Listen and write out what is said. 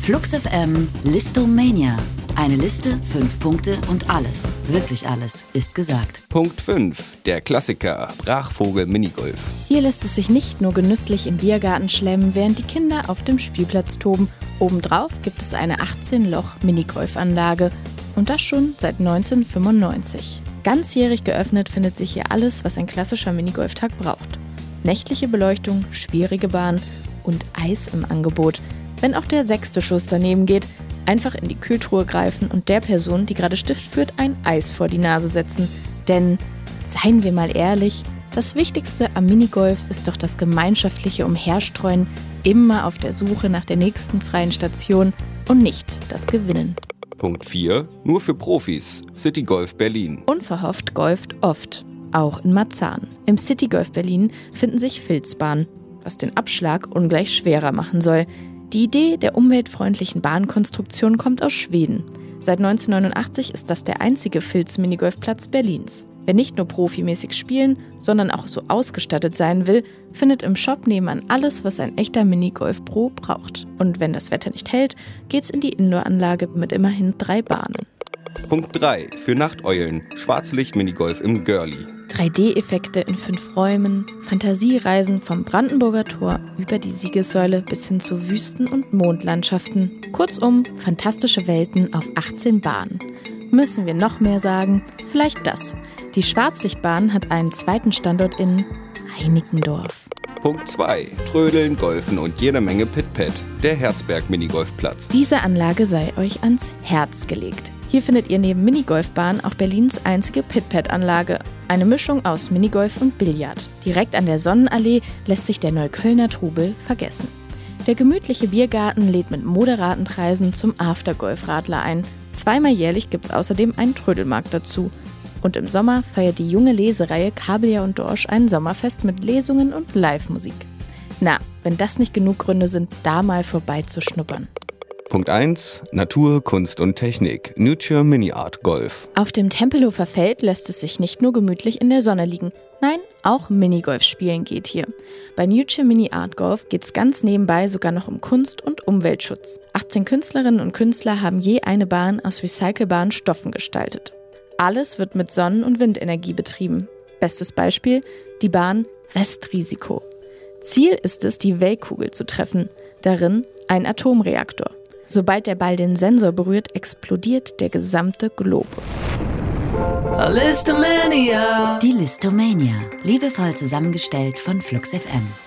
Flux FM Listomania. Eine Liste, 5 Punkte und alles, wirklich alles, ist gesagt. Punkt 5, der Klassiker, Brachvogel Minigolf. Hier lässt es sich nicht nur genüsslich im Biergarten schlemmen, während die Kinder auf dem Spielplatz toben. Obendrauf gibt es eine 18-Loch-Minigolfanlage und das schon seit 1995. Ganzjährig geöffnet findet sich hier alles, was ein klassischer Minigolftag braucht. Nächtliche Beleuchtung, schwierige Bahn und Eis im Angebot. Wenn auch der 6. Schuss daneben geht, einfach in die Kühltruhe greifen und der Person, die gerade Stift führt, ein Eis vor die Nase setzen. Denn, seien wir mal ehrlich, das Wichtigste am Minigolf ist doch das gemeinschaftliche Umherstreuen, immer auf der Suche nach der nächsten freien Station und nicht das Gewinnen. Punkt 4, nur für Profis, City Golf Berlin. Unverhofft golft oft, auch in Marzahn. Im City Golf Berlin finden sich Filzbahnen, was den Abschlag ungleich schwerer machen soll. Die Idee der umweltfreundlichen Bahnkonstruktion kommt aus Schweden. Seit 1989 ist das der einzige Filz-Minigolfplatz Berlins. Wer nicht nur profimäßig spielen, sondern auch so ausgestattet sein will, findet im Shop nebenan alles, was ein echter Minigolf-Pro braucht. Und wenn das Wetter nicht hält, geht's in die Indoor-Anlage mit immerhin 3 Bahnen. Punkt 3, für Nachteulen, Schwarzlicht-Minigolf im Girlie. 3D-Effekte in 5 Räumen, Fantasiereisen vom Brandenburger Tor über die Siegessäule bis hin zu Wüsten- und Mondlandschaften. Kurzum, fantastische Welten auf 18 Bahnen. Müssen wir noch mehr sagen? Vielleicht das. Die Schwarzlichtbahn hat einen zweiten Standort in Reinickendorf. Punkt 2, Trödeln, Golfen und jede Menge Pit-Pat, der Herzberg-Minigolfplatz. Diese Anlage sei euch ans Herz gelegt. Hier findet ihr neben Minigolfbahn auch Berlins einzige Pit-Pat-Anlage. Eine Mischung aus Minigolf und Billard. Direkt an der Sonnenallee lässt sich der Neuköllner Trubel vergessen. Der gemütliche Biergarten lädt mit moderaten Preisen zum Aftergolf-Radler ein. 2-mal jährlich gibt's außerdem einen Trödelmarkt dazu. Und im Sommer feiert die junge Lesereihe Kabeljau und Dorsch ein Sommerfest mit Lesungen und Live-Musik. Na, wenn das nicht genug Gründe sind, da mal vorbeizuschnuppern. Punkt 1, Natur, Kunst und Technik, Nature Mini Art Golf. Auf dem Tempelhofer Feld lässt es sich nicht nur gemütlich in der Sonne liegen. Nein, auch Minigolf spielen geht hier. Bei Nature Mini Art Golf geht's ganz nebenbei sogar noch um Kunst und Umweltschutz. 18 Künstlerinnen und Künstler haben je eine Bahn aus recycelbaren Stoffen gestaltet. Alles wird mit Sonnen- und Windenergie betrieben. Bestes Beispiel, die Bahn Restrisiko. Ziel ist es, die Weltkugel zu treffen. Darin ein Atomreaktor. Sobald der Ball den Sensor berührt, explodiert der gesamte Globus. Die Listomania, liebevoll zusammengestellt von Flux FM.